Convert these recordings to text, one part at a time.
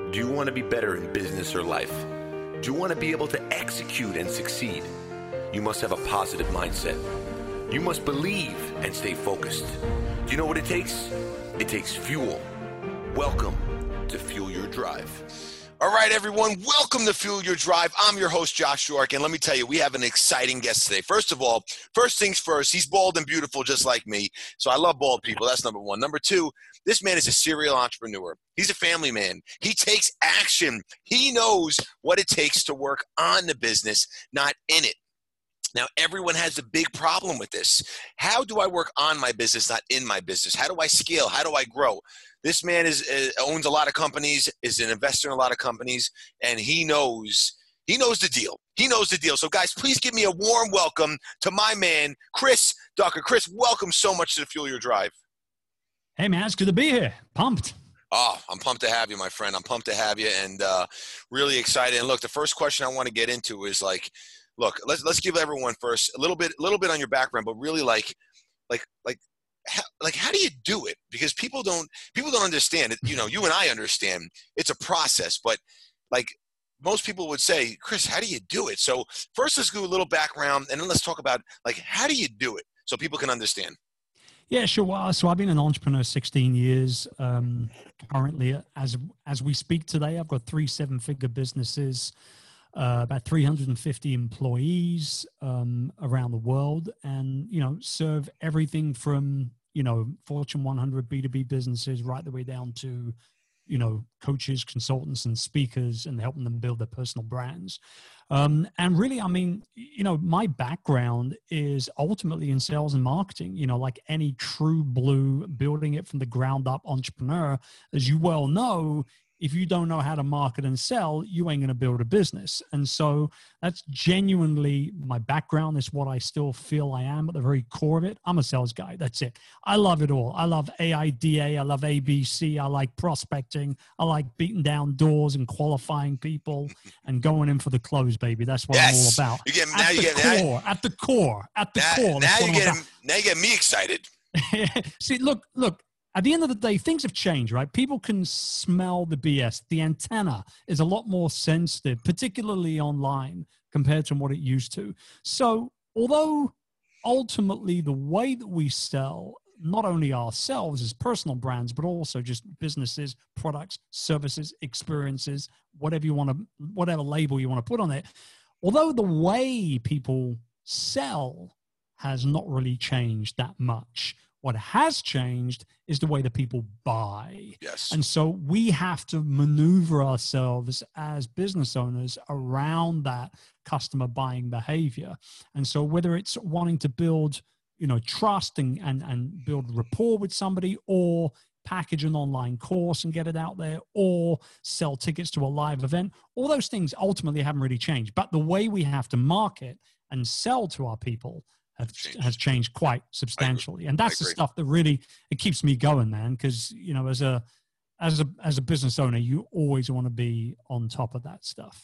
Do you want to be better in business or life? Do you want to be able to execute and succeed? You must have a positive mindset. You must believe and stay focused. Do you know what it takes? It takes fuel. Welcome to Fuel Your Drive. All right, everyone, welcome to Fuel Your Drive. I'm your host, Josh York, and let me tell you, we have an exciting guest today. First of all, first things first, he's bald and beautiful just like me, so I love bald people. That's number one. Number two, this man is a serial entrepreneur. He's a family man. He takes action. He knows what it takes to work on the business, not in it. Now, everyone has a big problem with this. How do I work on my business, not in my business? How do I scale? How do I grow? This man owns a lot of companies, is an investor in a lot of companies, and he knows the deal. He knows the deal. So, guys, please give me a warm welcome to my man, Chris Ducker. Chris, welcome so much to the Fuel Your Drive. Hey, man, it's good to be here. Pumped. Oh, I'm pumped to have you, my friend. I'm pumped to have you, and really excited. And look, the first question I want to get into is like, look, let's give everyone first a little bit on your background, but really how do you do it? Because people don't understand it. You know, you and I understand it's a process, but like most people would say, Chris, how do you do it? So first, let's do a little background, and then let's talk about like how do you do it so people can understand. Yeah, sure. Well, so I've been an entrepreneur 16 years. Currently, as we speak today, I've got 3 7-figure businesses. About 350 employees around the world, and serve everything from Fortune 100 B2B businesses right the way down to coaches, consultants, and speakers, and helping them build their personal brands. And really, I mean, my background is ultimately in sales and marketing. Like any true blue, building it from the ground up entrepreneur, as you well know. If you don't know how to market and sell, you ain't going to build a business. And so that's genuinely my background. Is what I still feel I am at the very core of it. I'm a sales guy. That's it. I love it all. I love AIDA. I love ABC. I like prospecting. I like beating down doors and qualifying people and going in for the close, baby. That's what I'm all about. At the core. Now you get me excited. See, look. At the end of the day, things have changed, right? People can smell the BS. The antenna is a lot more sensitive, particularly online, compared to what it used to. So although ultimately the way that we sell, not only ourselves as personal brands, but also just businesses, products, services, experiences, whatever label you want to put on it, although the way people sell has not really changed that much, what has changed is the way that people buy. Yes. And so we have to maneuver ourselves as business owners around that customer buying behavior. And so whether it's wanting to build, trust and build rapport with somebody, or package an online course and get it out there, or sell tickets to a live event, all those things ultimately haven't really changed. But the way we have to market and sell to our people has changed quite substantially. And that's the stuff that really, it keeps me going, man. Because, as a business owner, you always want to be on top of that stuff.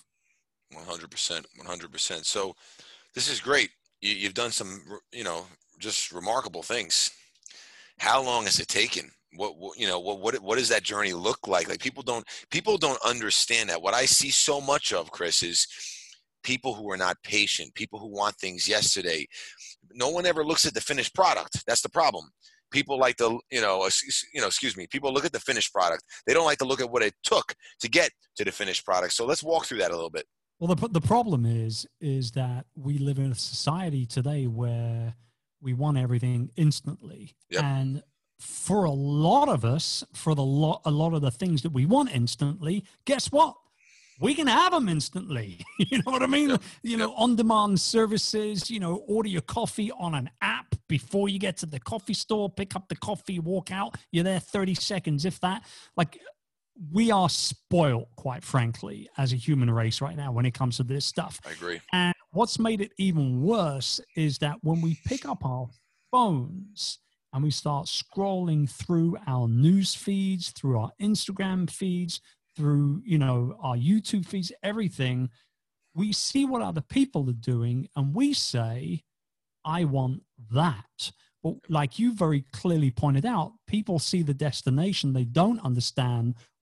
100%. So this is great. You've done some, just remarkable things. How long has it taken? What does that journey look like? Like people don't understand that. What I see so much of, Chris, is people who are not patient, people who want things yesterday. No one ever looks at the finished product. That's the problem. People like to, people look at the finished product. They don't like to look at what it took to get to the finished product. So let's walk through that a little bit. Well, the problem is that we live in a society today where we want everything instantly. Yep. And for a lot of us, a lot of the things that we want instantly, guess what? We can have them instantly. You know what I mean? Yep. On-demand services, order your coffee on an app before you get to the coffee store, pick up the coffee, walk out. You're there 30 seconds, if that. Like, we are spoiled, quite frankly, as a human race right now when it comes to this stuff. I agree. And what's made it even worse is that when we pick up our phones and we start scrolling through our news feeds, through our Instagram feeds, through, our YouTube feeds, everything, we see what other people are doing and we say, I want that. But like you very clearly pointed out, people see the destination. They don't understand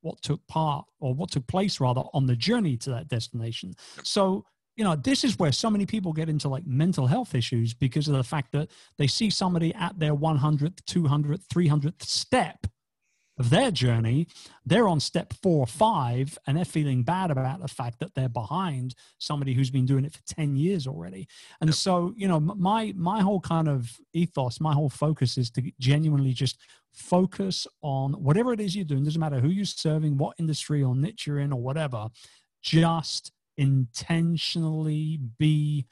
took part, or what took place rather, on the journey to that destination. So, this is where so many people get into like mental health issues, because of the fact that they see somebody at their 100th, 200th, 300th step of their journey. They're on step 4 or 5, and they're feeling bad about the fact that they're behind somebody who's been doing it for 10 years already. And so, my whole kind of ethos, my whole focus is to genuinely just focus on whatever it is you're doing. Doesn't matter who you're serving, what industry or niche you're in or whatever, just intentionally be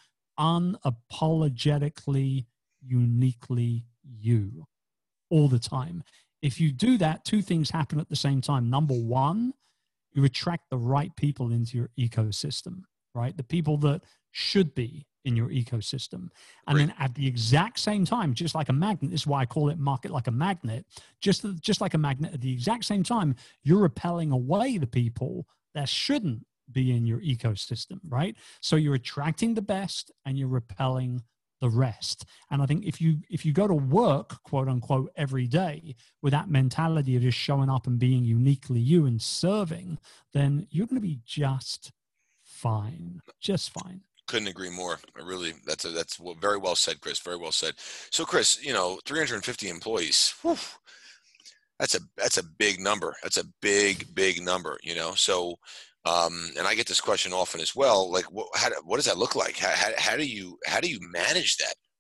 unapologetically, uniquely you all the time. If you do that, 2 things happen at the same time. Number one, you attract the right people into your ecosystem, right? The people that should be in your ecosystem. And then at the exact same time, just like a magnet, this is why I call it market like a magnet, just like a magnet, at the exact same time, you're repelling away the people that shouldn't be in your ecosystem, right? So you're attracting the best and you're repelling the rest. And I think if you go to work, quote unquote, every day with that mentality of just showing up and being uniquely you and serving, then you're going to be just fine. Couldn't agree more. That's very well said, Chris. Very well said. So Chris, 350 employees. Whew, that's a big number. That's a big number, So and I get this question often as well. Like, what does that look like? How do you manage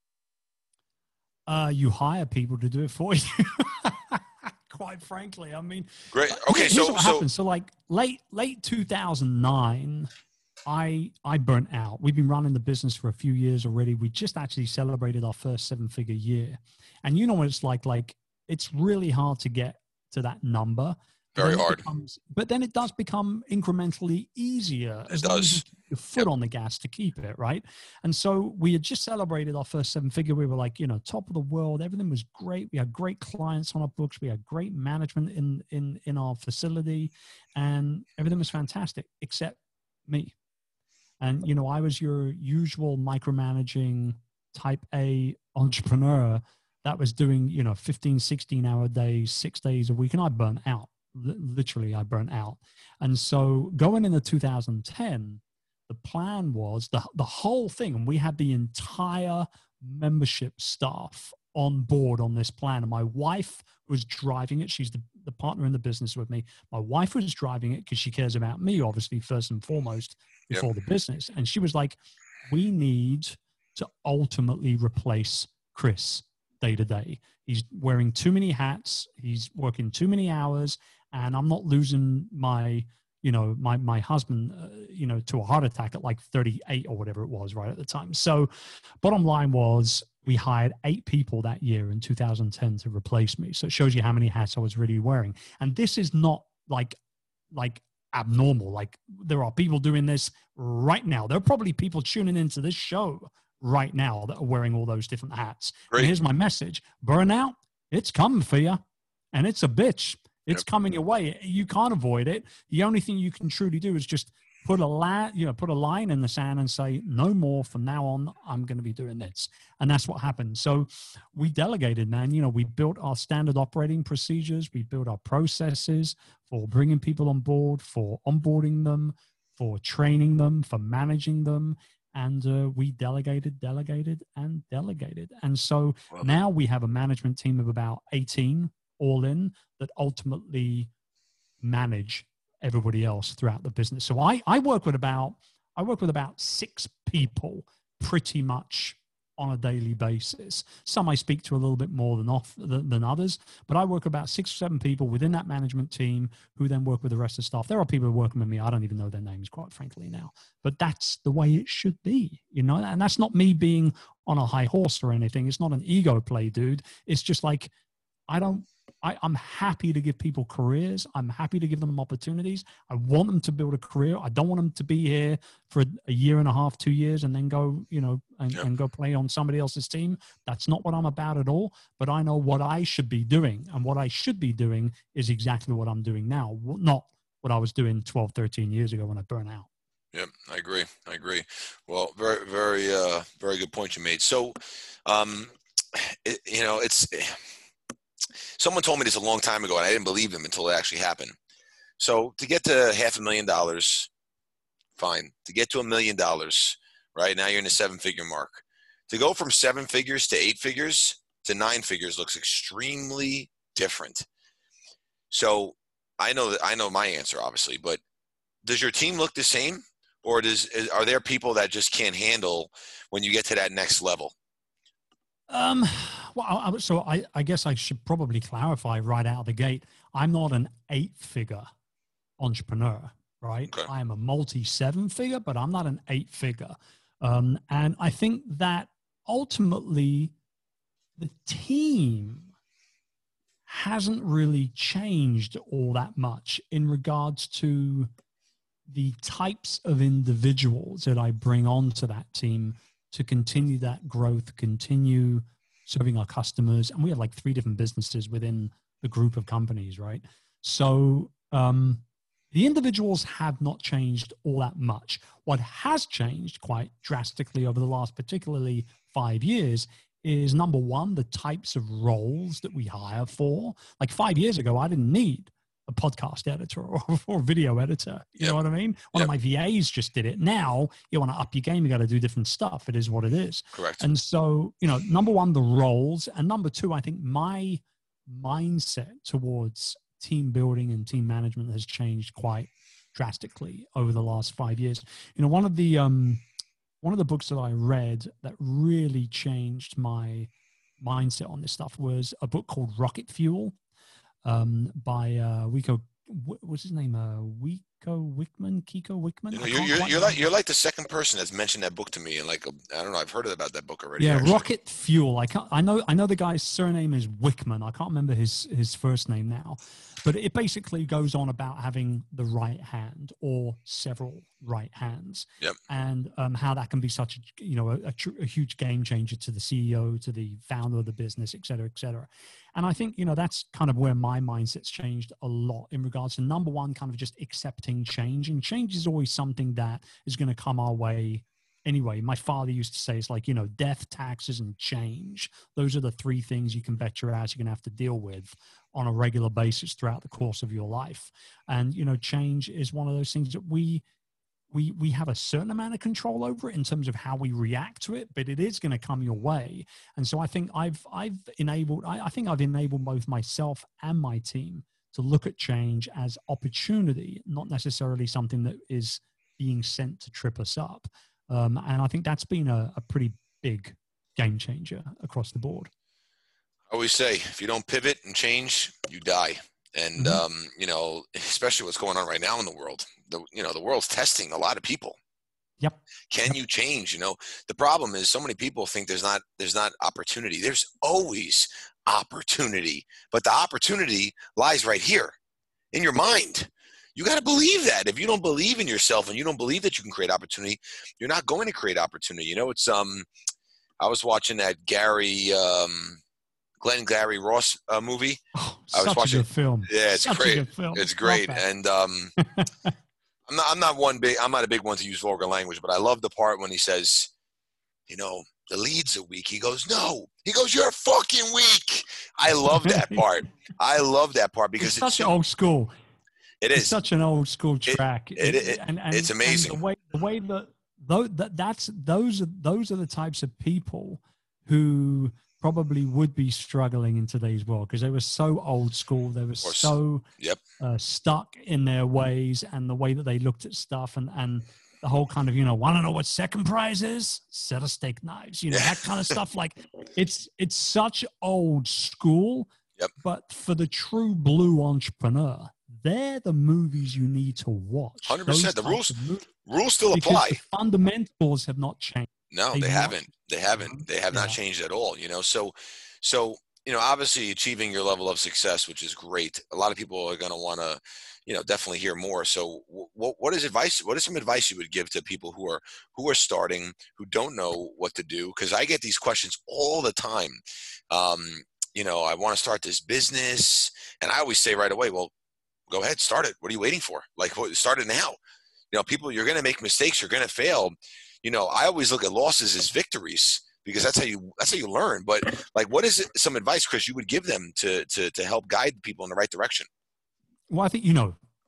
that? You hire people to do it for you. Quite frankly, I mean, great. Okay, here's what happened. So like late 2009, I burnt out. We've been running the business for a few years already. We just actually celebrated our first 7-figure year, and you know what it's like it's really hard to get to that number. Very hard. But then it does become incrementally easier as long as you keep your foot on the gas to keep it, right? And so we had just celebrated our first 7-figure. We were like, top of the world. Everything was great. We had great clients on our books. We had great management in our facility, and everything was fantastic except me. And, I was your usual micromanaging type A entrepreneur that was doing, 15, 16-hour days, 6 days a week, and I burnt out. Literally, I burnt out. And so going into 2010, the plan was the whole thing, and we had the entire membership staff on board on this plan. And my wife was driving it. She's the partner in the business with me. My wife was driving it because she cares about me, obviously, first and foremost, before the business. And she was like, we need to ultimately replace Chris day to day. He's wearing too many hats. He's working too many hours. And I'm not losing my husband, to a heart attack at like 38 or whatever it was right at the time. So bottom line was we hired 8 people that year in 2010 to replace me. So it shows you how many hats I was really wearing. And this is not like abnormal. Like there are people doing this right now. There are probably people tuning into this show right now that are wearing all those different hats. And here's my message. Burnout, it's coming for you. And it's a bitch. It's coming your way. You can't avoid it. The only thing you can truly do is just put a line in the sand and say, no more from now on, I'm going to be doing this. And that's what happened. So we delegated, man. We built our standard operating procedures. We built our processes for bringing people on board, for onboarding them, for training them, for managing them. And we delegated. And so now we have a management team of about 18 all in that ultimately manage everybody else throughout the business. So I work with about 6 people pretty much on a daily basis. Some I speak to a little bit more than others, but I work about 6 or 7 people within that management team who then work with the rest of the staff. There are people working with me. I don't even know their names, quite frankly, now, but that's the way it should be, and that's not me being on a high horse or anything. It's not an ego play, dude. It's just like, I'm happy to give people careers. I'm happy to give them opportunities. I want them to build a career. I don't want them to be here for a year and a half, 2 years, and then go, and go play on somebody else's team. That's not what I'm about at all. But I know what I should be doing. And what I should be doing is exactly what I'm doing now, not what I was doing 12, 13 years ago when I burned out. Yeah, I agree. Well, very, very, very good point you made. So, someone told me this a long time ago, and I didn't believe them until it actually happened. So to get to $500,000, fine. To get to $1 million, right now you're in the 7-figure mark. To go from 7 figures to 8 figures to 9 figures looks extremely different. So I know my answer, obviously, but does your team look the same, or are there people that just can't handle when you get to that next level? Well, so I guess I should probably clarify right out of the gate. I'm not an 8-figure entrepreneur, right? Okay. I am a multi-7-figure, but I'm not an 8-figure. And I think that ultimately the team hasn't really changed all that much in regards to the types of individuals that I bring onto that team to continue that growth, continue serving our customers. And we have like 3 different businesses within the group of companies, right? So the individuals have not changed all that much. What has changed quite drastically over the last particularly 5 years is, number one, the types of roles that we hire for. Like 5 years ago, I didn't need a podcast editor or video editor. You know what I mean? One of my VAs just did it. Now you want to up your game, you got to do different stuff. It is what it is. Correct. And so, number one, the roles. And number two, I think my mindset towards team building and team management has changed quite drastically over the last 5 years. One of the books that I read that really changed my mindset on this stuff was a book called Rocket Fuel by what's his name? Kiko Wickman. You're like the second person that's mentioned that book to me, and I don't know, I've heard about that book already. Yeah, actually. Rocket Fuel. I know the guy's surname is Wickman. I can't remember his first name now, but it basically goes on about having the right hand or several right hands, and how that can be such a huge game changer to the CEO, to the founder of the business, et cetera, et cetera. And I think, that's kind of where my mindset's changed a lot in regards to, number one, kind of just accepting change. And change is always something that is going to come our way anyway. My father used to say, it's like, death, taxes, and change. Those are the 3 things you can bet your ass you're going to have to deal with on a regular basis throughout the course of your life. And, change is one of those things that we have a certain amount of control over it in terms of how we react to it, but it is going to come your way. And so I think I've enabled both myself and my team to look at change as opportunity, not necessarily something that is being sent to trip us up. And I think that's been a pretty big game changer across the board. I always say, if you don't pivot and change, you die. And, especially what's going on right now in the world, the world's testing a lot of people. Yep. Can you change? The problem is so many people think there's not opportunity. There's always opportunity, but the opportunity lies right here in your mind. You got to believe that. If you don't believe in yourself and you don't believe that you can create opportunity, you're not going to create opportunity. It's, I was watching that Glenn Gary Ross movie. Oh, I was watching a good film. Yeah, it's such great. A good film. It's great. And I'm not a big one to use vulgar language, but I love the part when he says, the leads are weak. He goes, no. He goes, you're fucking weak. I love that part. I love that part because it's such an old school. It is. It's such an old school track. It's amazing. And the way that those are the types of people who probably would be struggling in today's world because they were so old school. They were so stuck in their ways and the way that they looked at stuff and the whole kind of, want to know what second prize is? Set of steak knives, that kind of stuff. Like it's such old school, but for the true blue entrepreneur, they're the movies you need to watch. 100%. The rules still apply. The fundamentals have not changed. No, they haven't. They haven't. They have not changed at all. So, obviously achieving your level of success, which is great. A lot of people are going to want to, definitely hear more. So what is some advice you would give to people who are starting, who don't know what to do? Cause I get these questions all the time. I want to start this business and I always say right away, well, go ahead, start it. What are you waiting for? Start it now. People, you're going to make mistakes. You're going to fail. I always look at losses as victories because that's how you learn. But what is some advice, Chris, you would give them to help guide people in the right direction? Well, I think,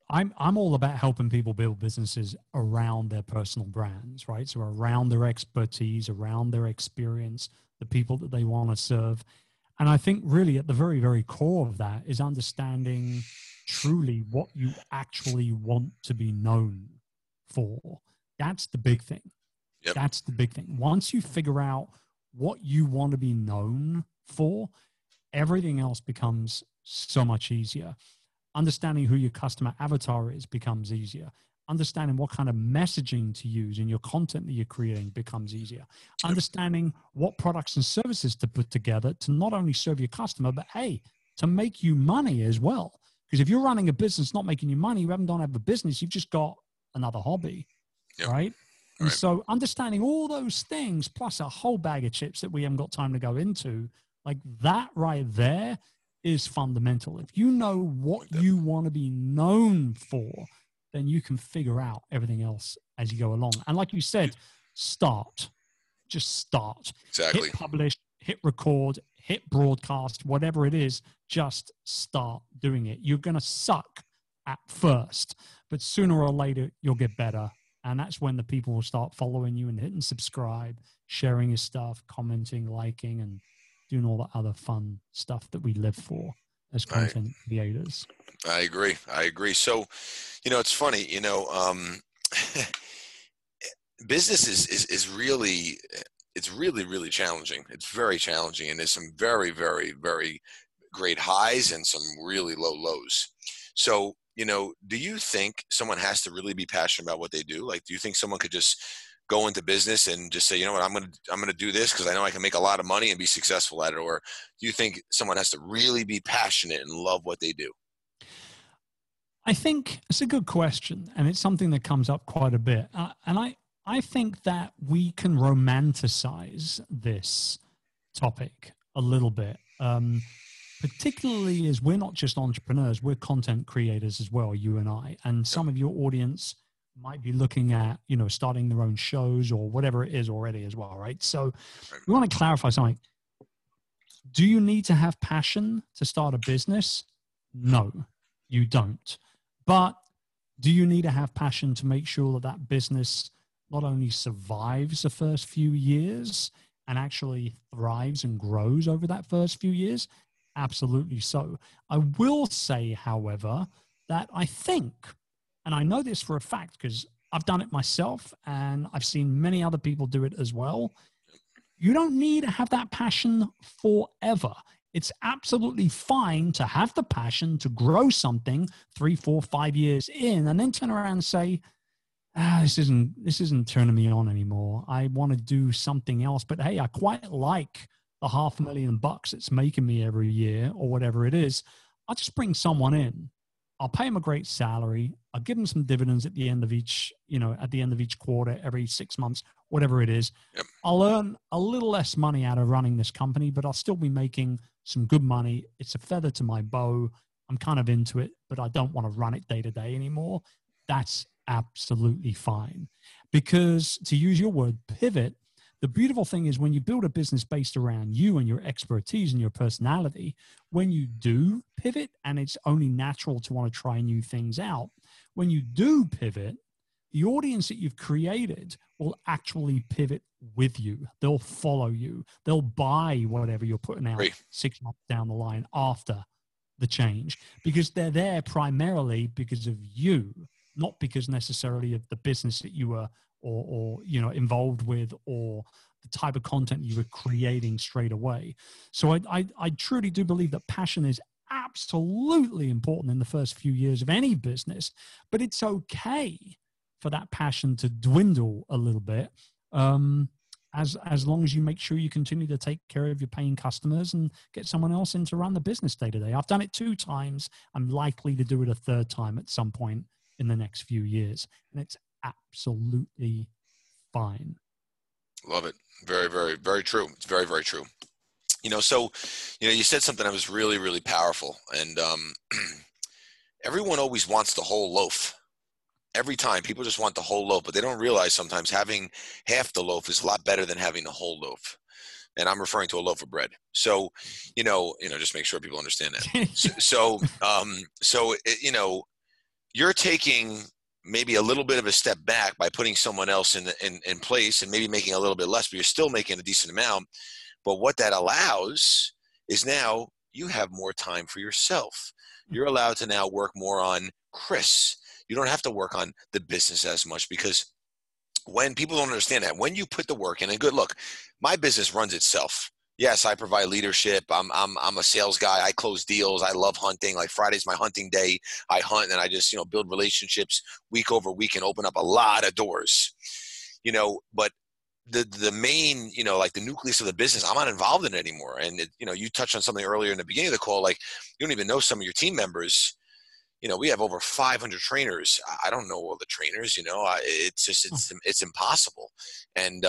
I'm all about helping people build businesses around their personal brands, right? So around their expertise, around their experience, the people that they want to serve. And I think really at the very, very core of that is understanding truly what you actually want to be known for. That's the big thing. Yep. That's the big thing. Once you figure out what you want to be known for, everything else becomes so much easier. Understanding who your customer avatar is becomes easier. Understanding what kind of messaging to use in your content that you're creating becomes easier. Understanding what products and services to put together to not only serve your customer, but hey, to make you money as well. Because if you're running a business not making you money, you don't have a business, you've just got another hobby, right? And so understanding all those things, plus a whole bag of chips that we haven't got time to go into, like that right there is fundamental. If you know what you want to be known for, then you can figure out everything else as you go along. And like you said, start. Just start. Exactly. Hit publish, hit record, hit broadcast, whatever it is, just start doing it. You're going to suck at first, but sooner or later, you'll get better. And that's when the people will start following you and hitting subscribe, sharing your stuff, commenting, liking, and doing all the other fun stuff that we live for as content creators. I agree. So, it's funny, business is really, it's really, really challenging. It's very challenging. And there's some very, very, very great highs and some really low lows. So, do you think someone has to really be passionate about what they do? Like, do you think someone could just go into business and just say, you know what, I'm going to do this because I know I can make a lot of money and be successful at it? Or do you think someone has to really be passionate and love what they do? I think it's a good question, and it's something that comes up quite a bit. And I think that we can romanticize this topic a little bit, particularly as we're not just entrepreneurs, we're content creators as well, you and I. And some of your audience might be looking at, starting their own shows or whatever it is already as well, right? So we want to clarify something. Do you need to have passion to start a business? No, you don't. But do you need to have passion to make sure that that business not only survives the first few years and actually thrives and grows over that first few years? Absolutely so. I will say, however, that I think, and I know this for a fact because I've done it myself and I've seen many other people do it as well, you don't need to have that passion forever. It's absolutely fine to have the passion to grow something 3, 4, 5 years in and then turn around and say, this isn't turning me on anymore. I want to do something else. But hey, I quite like the $500,000 it's making me every year or whatever it is. I'll just bring someone in. I'll pay them a great salary. I'll give them some dividends at the end of each, quarter, every 6 months, whatever it is. Yep. I'll earn a little less money out of running this company, but I'll still be making some good money. It's a feather to my bow. I'm kind of into it, but I don't want to run it day to day anymore. That's absolutely fine. Because to use your word, pivot, the beautiful thing is when you build a business based around you and your expertise and your personality, when you do pivot, and it's only natural to want to try new things out, when you do pivot, the audience that you've created will actually pivot with you. They'll follow you. They'll buy whatever you're putting out 6 months down the line after the change, because they're there primarily because of you, not because necessarily of the business that you were or involved with or the type of content you were creating straight away. So I truly do believe that passion is absolutely important in the first few years of any business, but it's okay for that passion to dwindle a little bit, as long as you make sure you continue to take care of your paying customers and get someone else in to run the business day to day. I've done it 2 times. I'm likely to do it a 3rd time at some point in the next few years, and it's absolutely fine. Love it. Very, very, very true. It's very, very true. So, you said something that was really, really powerful, and everyone always wants the whole loaf. Every time people just want the whole loaf, but they don't realize sometimes having half the loaf is a lot better than having the whole loaf. And I'm referring to a loaf of bread. So, just make sure people understand that. you're taking maybe a little bit of a step back by putting someone else in place and maybe making a little bit less, but you're still making a decent amount. But what that allows is now you have more time for yourself. You're allowed to now work more on Chris. You don't have to work on the business as much, because when people don't understand that, when you put the work in, and good, look, my business runs itself. Yes, I provide leadership. I'm a sales guy. I close deals. I love hunting. Like Friday's my hunting day. I hunt and I just, build relationships week over week and open up a lot of doors, but the main, like the nucleus of the business, I'm not involved in it anymore. And you touched on something earlier in the beginning of the call, like you don't even know some of your team members. We have over 500 trainers. I don't know all the trainers, it's just, it's impossible. And,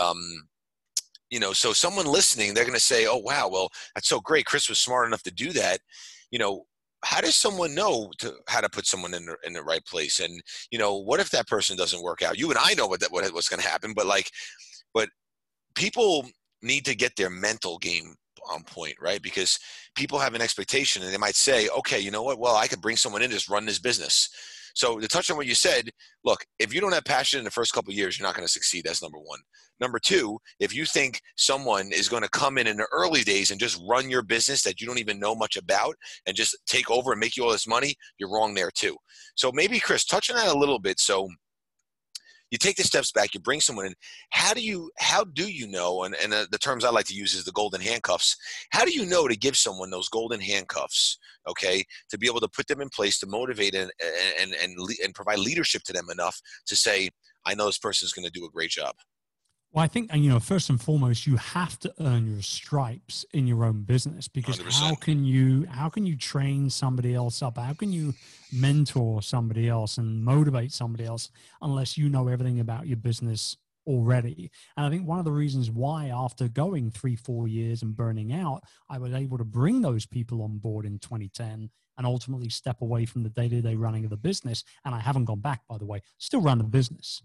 so someone listening, they're going to say, oh, wow, well, that's so great. Chris was smart enough to do that. How does someone know how to put someone in the right place? And, what if that person doesn't work out? You and I know what's going to happen, but people need to get their mental game on point, right? Because people have an expectation and they might say, okay, you know what? Well, I could bring someone in, just run this business. So to touch on what you said, look, if you don't have passion in the first couple of years, you're not going to succeed. That's number one. Number two, if you think someone is going to come in the early days and just run your business that you don't even know much about and just take over and make you all this money, you're wrong there too. So maybe, Chris, touch on that a little bit. So you take the steps back, you bring someone in. How do you know, and the terms I like to use is the golden handcuffs. How do you know to give someone those golden handcuffs, okay, to be able to put them in place to motivate and provide leadership to them enough to say, I know this person is going to do a great job? Well, I think, first and foremost, you have to earn your stripes in your own business, because 100%. how can you train somebody else up? How can you mentor somebody else and motivate somebody else unless you know everything about your business already? And I think one of the reasons why, after going 3-4 years and burning out, I was able to bring those people on board in 2010 and ultimately step away from the day-to-day running of the business. And I haven't gone back, by the way, still run the business.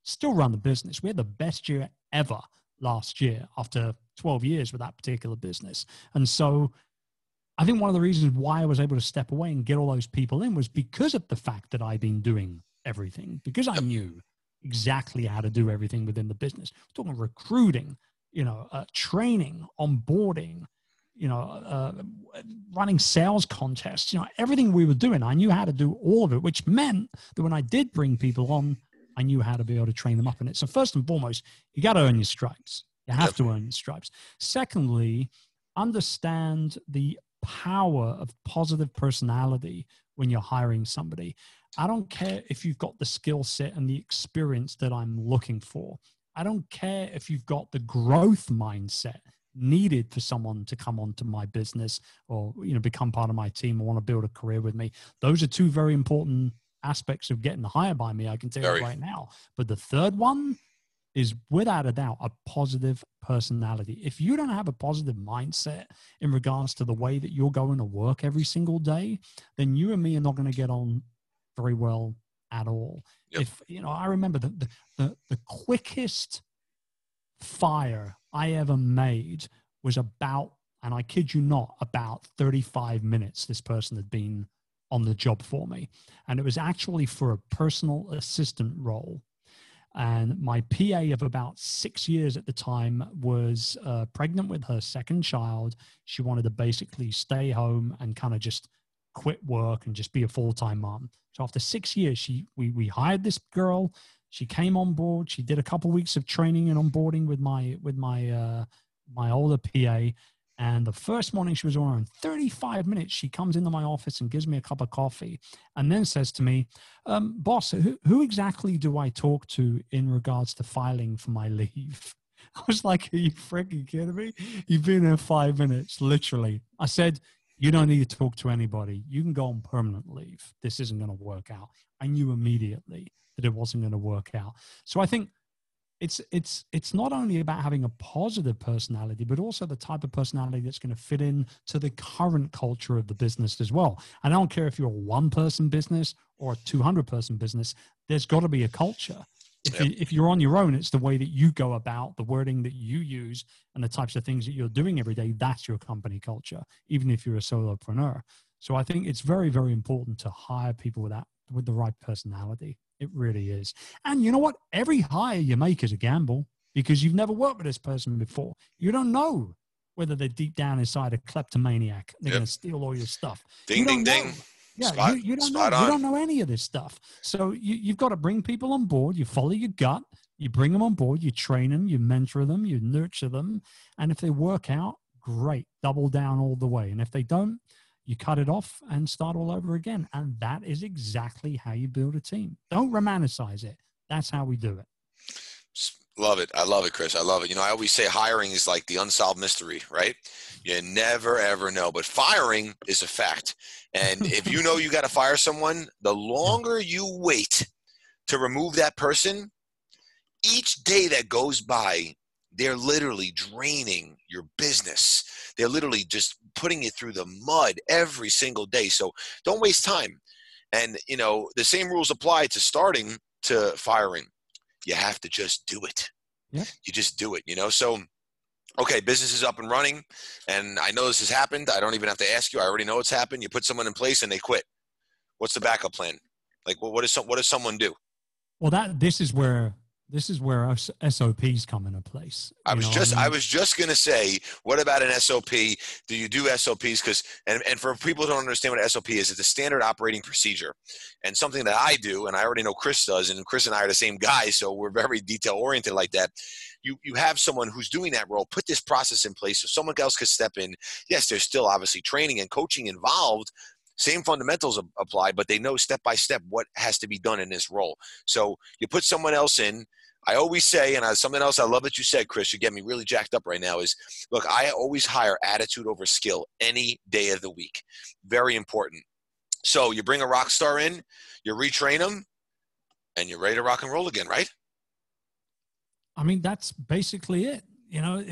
We had the best year ever last year after 12 years with that particular business. And so I think one of the reasons why I was able to step away and get all those people in was because of the fact that I've been doing everything, because I knew exactly how to do everything within the business. We're talking recruiting, training, onboarding, running sales contests, everything we were doing, I knew how to do all of it, which meant that when I did bring people on, I knew how to be able to train them up in it. So first and foremost, you got to earn your stripes. You have to earn your stripes. Secondly, understand the power of positive personality when you're hiring somebody. I don't care if you've got the skill set and the experience that I'm looking for. I don't care if you've got the growth mindset needed for someone to come onto my business or, become part of my team or want to build a career with me. Those are two very important aspects of getting hired by me, I can tell you right now. But the third one is, without a doubt, a positive personality. If you don't have a positive mindset in regards to the way that you're going to work every single day, then you and me are not going to get on very well at all. Yep. If, I remember the quickest fire I ever made was about, and I kid you not, about 35 minutes this person had been on the job for me. And it was actually for a personal assistant role. And my PA of about 6 years at the time was pregnant with her second child. She wanted to basically stay home and kind of just quit work and just be a full-time mom. So after 6 years, we hired this girl. She came on board. She did a couple of weeks of training and onboarding with my older PA. And the first morning she was on, in 35 minutes, she comes into my office and gives me a cup of coffee and then says to me, boss, who exactly do I talk to in regards to filing for my leave? I was like, are you freaking kidding me? You've been here 5 minutes, literally. I said, you don't need to talk to anybody. You can go on permanent leave. This isn't going to work out. I knew immediately that it wasn't going to work out. So I think it's not only about having a positive personality, but also the type of personality that's going to fit in to the current culture of the business as well. And I don't care if you're a 1-person business or a 200-person business, there's got to be a culture. If you're on your own, it's the way that you go about, the wording that you use, and the types of things that you're doing every day. That's your company culture, even if you're a solopreneur. So I think it's very, very important to hire people with that with the right personality. It really is. And you know what? Every hire you make is a gamble because you've never worked with this person before. You don't know whether they're deep down inside a kleptomaniac. They're going to steal all your stuff. Ding, ding, ding. Yeah, you don't know. You don't know any of this stuff. So you've got to bring people on board. You follow your gut. You bring them on board. You train them. You mentor them. You nurture them. And if they work out, great. Double down all the way. And if they don't, you cut it off and start all over again. And that is exactly how you build a team. Don't romanticize it. That's how we do it. Love it. I love it, Chris. I love it. You know, I always say hiring is like the unsolved mystery, right? You never, ever know. But firing is a fact. And if you know you got to fire someone, the longer you wait to remove that person, each day that goes by, they're literally draining your business. They're literally just putting it through the mud every single day. So don't waste time. And, you know, the same rules apply to starting to firing. You have to just do it. Yeah. You just do it, you know? So, okay, business is up and running, and I know this has happened. I don't even have to ask you. I already know it's happened. You put someone in place and they quit. What's the backup plan? Like, what does someone do? Well, this is where SOPs come into place. I was just going to say, what about an SOP? Do you do SOPs? Because, and for people who don't understand what SOP is, it's a standard operating procedure. And something that I do, and I already know Chris does, and Chris and I are the same guy, so we're very detail oriented like that. You have someone who's doing that role, put this process in place so someone else could step in. Yes, there's still obviously training and coaching involved. Same fundamentals apply, but they know step by step what has to be done in this role. So you put someone else in. I always say, and something else I love that you said, Chris, you get me really jacked up right now is, look, I always hire attitude over skill any day of the week. Very important. So you bring a rock star in, you retrain them, and you're ready to rock and roll again, right? I mean, that's basically it. You know,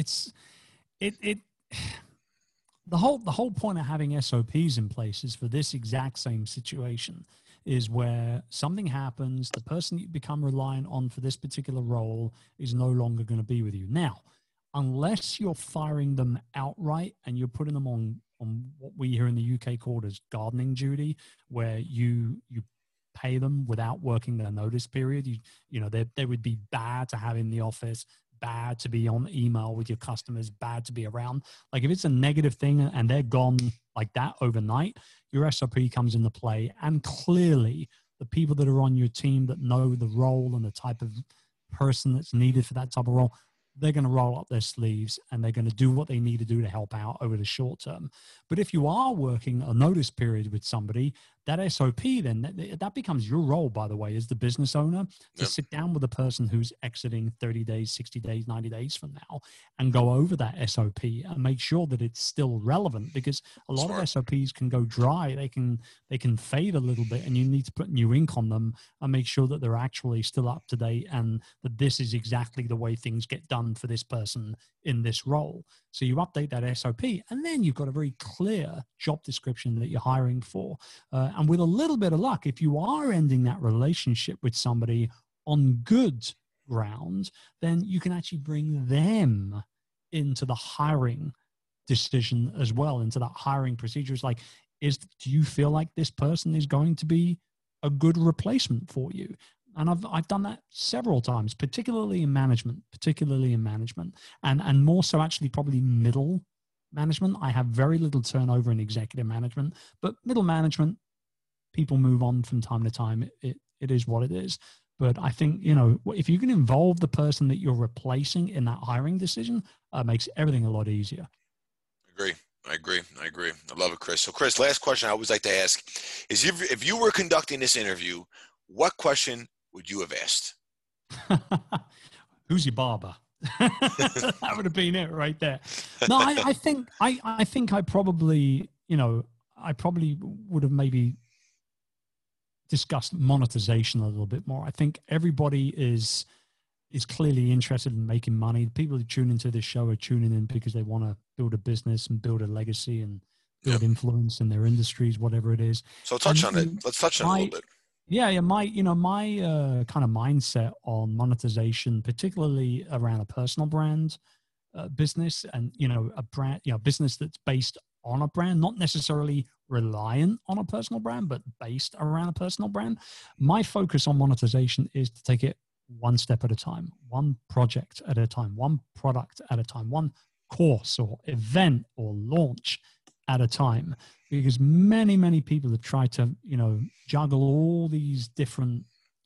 the whole point of having SOPs in place is for this exact same situation. Is where something happens, the person you become reliant on for this particular role is no longer going to be with you. Now, unless you're firing them outright and you're putting them on what we here in the UK call as gardening duty, where you pay them without working their notice period, you know, they would be bad to have in the office, bad to be on email with your customers, bad to be around. Like if it's a negative thing and they're gone like that overnight, your SOP comes into play. And clearly the people that are on your team that know the role and the type of person that's needed for that type of role, they're going to roll up their sleeves and they're going to do what they need to do to help out over the short term. But if you are working a notice period with somebody, that SOP, then that becomes your role, by the way, as the business owner, to sit down with the person who's exiting 30 days, 60 days, 90 days from now and go over that SOP and make sure that it's still relevant, because a lot of SOPs can go dry. They can fade a little bit and you need to put new ink on them and make sure that they're actually still up to date and that this is exactly the way things get done for this person in this role. So you update that SOP and then you've got a very clear job description that you're hiring for. And with a little bit of luck, if you are ending that relationship with somebody on good ground, then you can actually bring them into the hiring decision as well, into that hiring procedure. It's like, do you feel like this person is going to be a good replacement for you? And I've done that several times, particularly in management, and more so actually probably middle management. I have very little turnover in executive management, but middle management, people move on from time to time. It is what it is. But I think, you know, if you can involve the person that you're replacing in that hiring decision, makes everything a lot easier. I agree. I love it, Chris. So Chris, last question I always like to ask is if you were conducting this interview, what question would you have asked? Who's your barber? That would have been it right there. No, I think I probably, you know, I probably would have maybe discussed monetization a little bit more. I think everybody is clearly interested in making money. The people who tune into this show are tuning in because they want to build a business and build a legacy and build influence in their industries, whatever it is. So touch on it. Let's touch on it a little bit. Yeah. My kind of mindset on monetization, particularly around a personal brand business and, you know, a brand, you know, business that's based on a brand, not necessarily reliant on a personal brand, but based around a personal brand. My focus on monetization is to take it one step at a time, one project at a time, one product at a time, one course or event or launch at a time. Because many people have tried to, juggle all these different,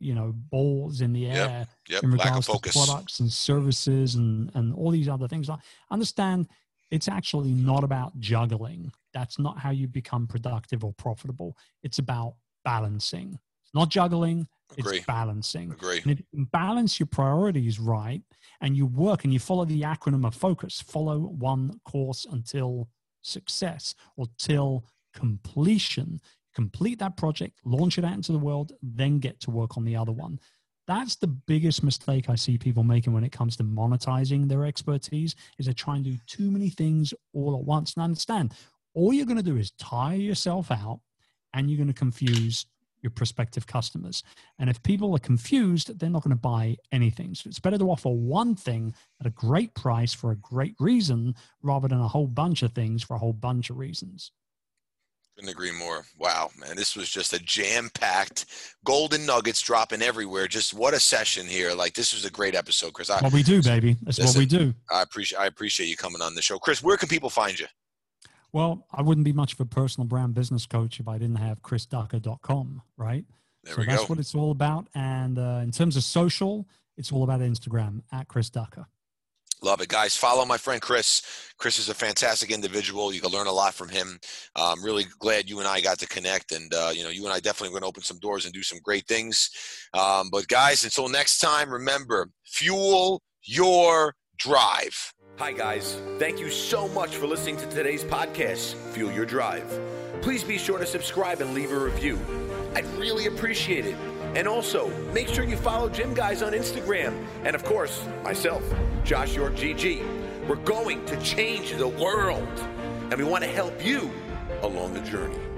balls in the air in regards to products and services and all these other things. I understand it's actually not about juggling. That's not how you become productive or profitable. It's about balancing. It's not juggling. It's balancing. And if you balance your priorities right and you work and you follow the acronym of FOCUS, follow one course until success or till completion, complete that project, launch it out into the world, then get to work on the other one. That's the biggest mistake I see people making when it comes to monetizing their expertise, is they try and do too many things all at once. And understand, all you're going to do is tire yourself out and you're going to confuse your prospective customers. And if people are confused, they're not going to buy anything. So it's better to offer one thing at a great price for a great reason rather than a whole bunch of things for a whole bunch of reasons. Couldn't agree more. Wow, man, this was just a jam-packed golden nuggets dropping everywhere. Just what a session here. Like, this was a great episode, Chris. What we do, baby. That's what we do. I appreciate you coming on the show. Chris, where can people find you? Well, I wouldn't be much of a personal brand business coach if I didn't have chrisducker.com, right? There we go. That's what it's all about. And in terms of social, it's all about Instagram at Chris Ducker. Love it, guys. Follow my friend Chris. Chris is a fantastic individual. You can learn a lot from him. I'm really glad you and I got to connect. And, you and I definitely going to open some doors and do some great things. But, guys, until next time, remember, fuel your drive. Hi, guys. Thank you so much for listening to today's podcast, Fuel Your Drive. Please be sure to subscribe and leave a review. I'd really appreciate it. And also, make sure you follow Gym Guys on Instagram. And, of course, myself, Josh York GG. We're going to change the world. And we want to help you along the journey.